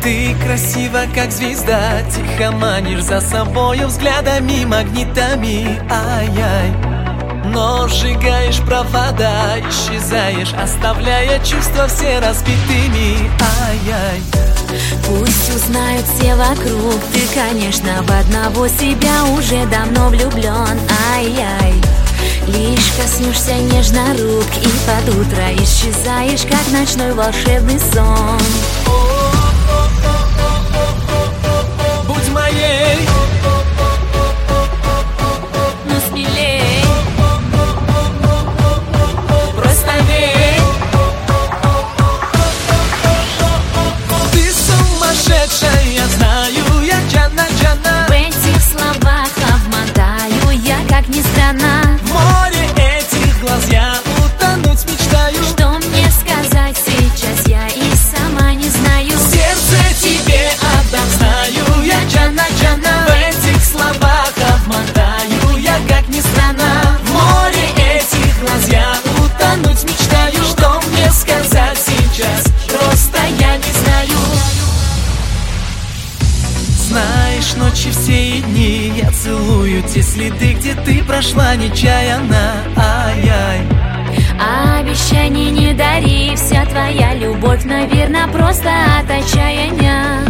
Ты красива, как звезда, тихо манишь за собою взглядами, магнитами, ай-яй. Но сжигаешь провода, исчезаешь, оставляя чувства все разбитыми, ай-яй. Пусть узнают все вокруг, ты, конечно, в одного себя уже давно влюблен, ай-яй. Лишь коснешься нежно рук, и под утро исчезаешь, как ночной волшебный сон. Будь моей, ну смелей, просто верь. Ты сумасшедшая, я знаю, я Джанна, Джанна. в этих словах обмотаю я, как ни странно. В море этих глаз я утонуть мечтаю. Что мне сказать сейчас, я и сама не знаю. Сердце тебе отдам, знаю, я Джанна, Джанна. В этих словах обмотаю я, как ни странно. В море этих глаз я утонуть мечтаю. Что мне сказать сейчас, просто я не знаю. Знаешь, ночи все и дни я целую те следы, где ты прошла нечаянно, ай-яй. Обещаний не дари, вся твоя любовь, наверное, просто от отчаяния.